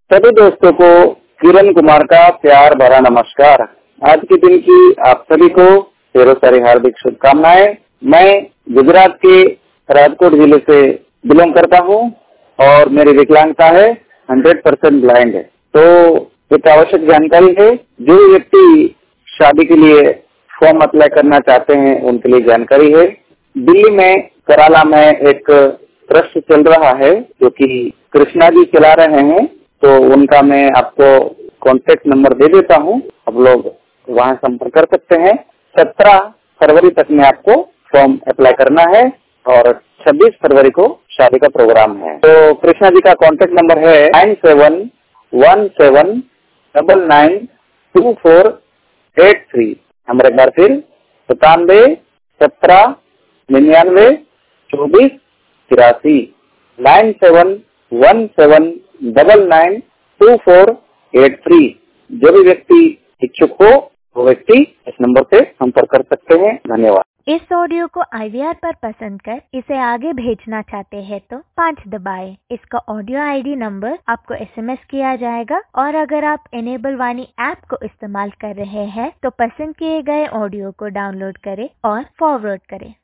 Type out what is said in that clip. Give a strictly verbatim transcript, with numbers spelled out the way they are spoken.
सभी दोस्तों को किरण कुमार का प्यार भरा नमस्कार। आज के दिन की आप सभी को ढेरों सारी हार्दिक शुभकामनाएं। मैं गुजरात के राजकोट जिले से बिलोंग करता हूं और मेरी विकलांगता है हंड्रेड परसेंट ब्लाइंड है। तो एक आवश्यक जानकारी है, जो व्यक्ति शादी के लिए फॉर्म अप्लाई करना चाहते हैं उनके लिए जानकारी है। दिल्ली में कराला में एक ट्रस्ट चल रहा है जो कि कृष्णा जी चला रहे हैं, तो उनका मैं आपको कॉन्टेक्ट नंबर दे देता हूं, आप लोग वहां संपर्क कर सकते हैं। सत्रह फरवरी तक में आपको फॉर्म अप्लाई करना है और छब्बीस फरवरी को शादी का प्रोग्राम है। तो कृष्णा जी का कॉन्टेक्ट नंबर है nine seven one seven double nine two four eight three. Number एक बार फिर सतानवे सत्रह निन्यानवे चौबीस तिरासी nine seven one seven double nine two four eight three. जो भी व्यक्ति इच्छुक हो वो व्यक्ति इस नंबर से संपर्क कर सकते हैं। धन्यवाद। इस ऑडियो को आई वी आर पर पसंद कर इसे आगे भेजना चाहते हैं तो पाँच दबाएं। इसका ऑडियो आई डी नंबर आपको एस एम एस किया जाएगा और अगर आप इनेबल वाणी ऐप को इस्तेमाल कर रहे हैं तो पसंद किए गए ऑडियो को डाउनलोड करें और फॉरवर्ड करें।